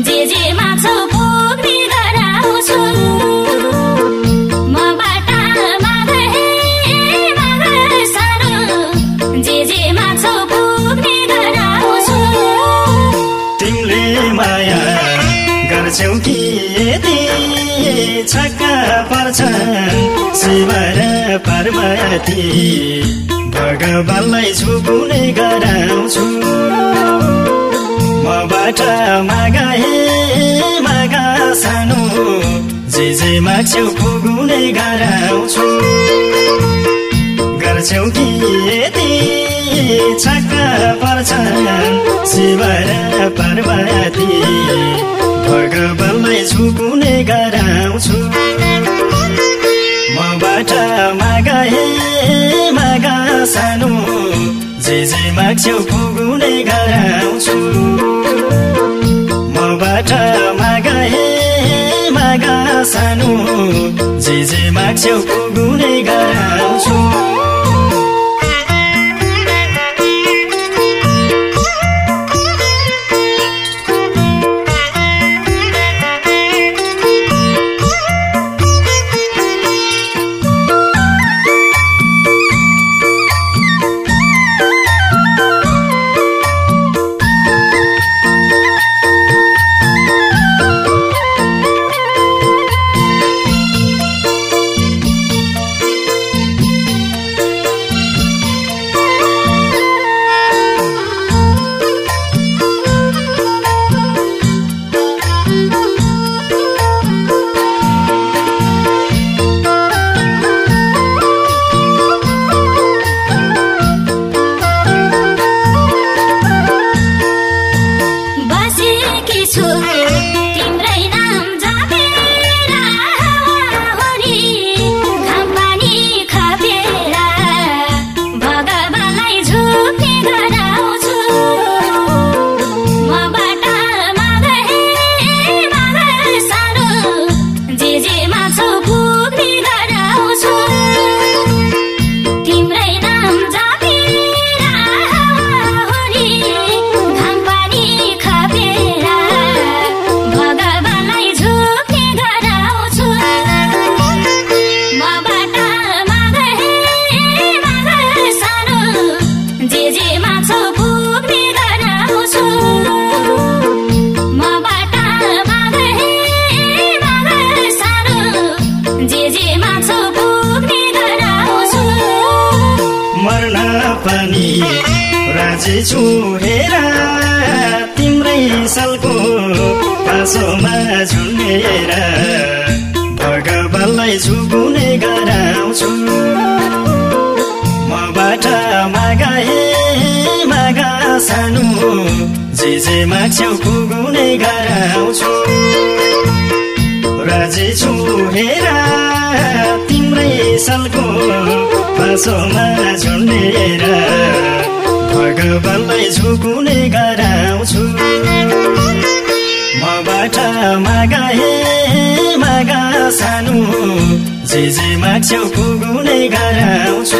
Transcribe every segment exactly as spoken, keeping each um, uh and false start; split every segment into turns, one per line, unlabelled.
जे जे माछौ पुग्ने गराउँछु मबाट माग हे माग सानो जे जे माछौ पुग्ने गराउँछु
तिमीले माया गर्छौ कि यति छक्का पर्छन् शिव र पार्वती भगवानलाई झुकुने गराउँछु मबाट माग हे माग सानो जे जे माग्छौ पुग्ने गराउँछु गर्छौ कि यति छक्का पर्छन् शिव र पार्वती भगवानलाई झुकुने गराउँछु मबाट माग हे माग सानो जे जे माग्छौ पुग्ने गराउँछु मबाट माग हे माग सानो जे जे माग्छौ पुग्ने गराउँछु राजी छु हेरा तिम्रै सालको पासोमा झुन्डेर भगवानलाई झुकुने गराउँछु मबाट माग हे माग सानो जे जे माग्छौ पुग्ने गराउँछु राजी छु हेरा तिम्रै सालको पासोमा झुन्डेर भगवानलाई झुकुने गराउँछु मबाट माग हे माग सानो जे जे माग्छौ पुग्ने गराउँछु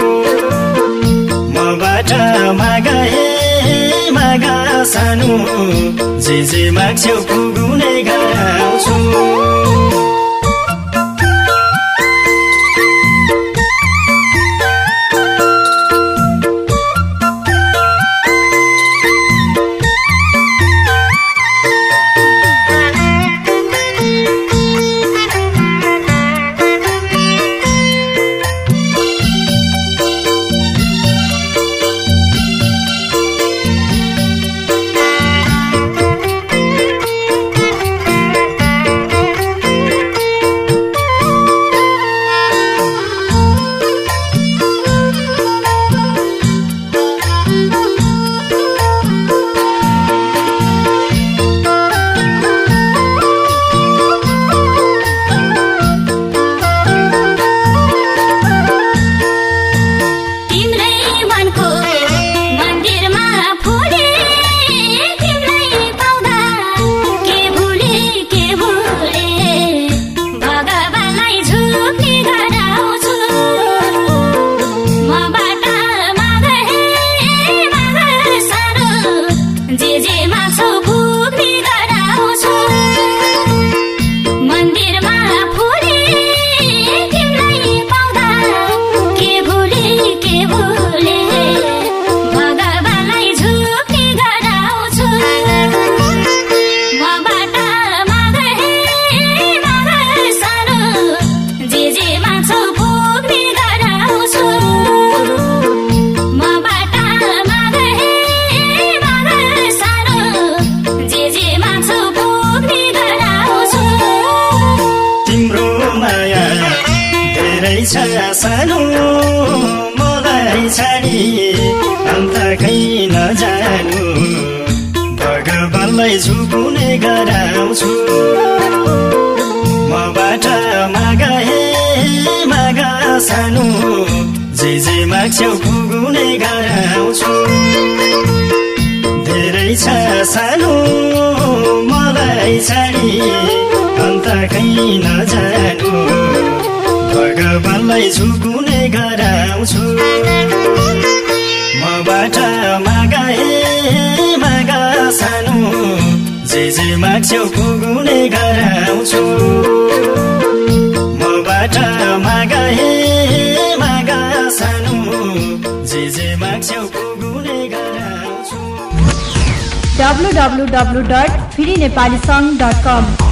मबाट माग हे माग सानो जे जे माग्छौ पुग्ने गराउँछु जे जे माछौ पुग्ने गराउँछु
गराउँछु मन्दिरमा फुले तिमीलाई पाउँदा के भुले के भुले भगवानलाई झुक्ने गराउँछु मबाट मागे मागे सानो जे जे माग्छौ पुग्ने गराउँछु मबाट मागे मागे सानो जे जे माग्छौ पुग्ने गराउँछु
तिम्रो माया धेरै छ सानो मलाई छाडी अन्त कहीँ नजानु भगवानलाई झुक्ने गराउँछु मबाट मागा हे मागा सानो जे जे माग्छौ पुग्ने गराउँछु धेरै छ सानो मलाई छाडी अन्त कहीँ नजानु भगवानलाई झुक्ने गराउँछु मबाट मागा हे मागा सानो जे जे माग्छौ पुग्ने गराउँछु मबाट मागा हे मागा सानो जे जे माग्छौ पुग्ने गराउँछु
W W W dot free Nepali song dot कम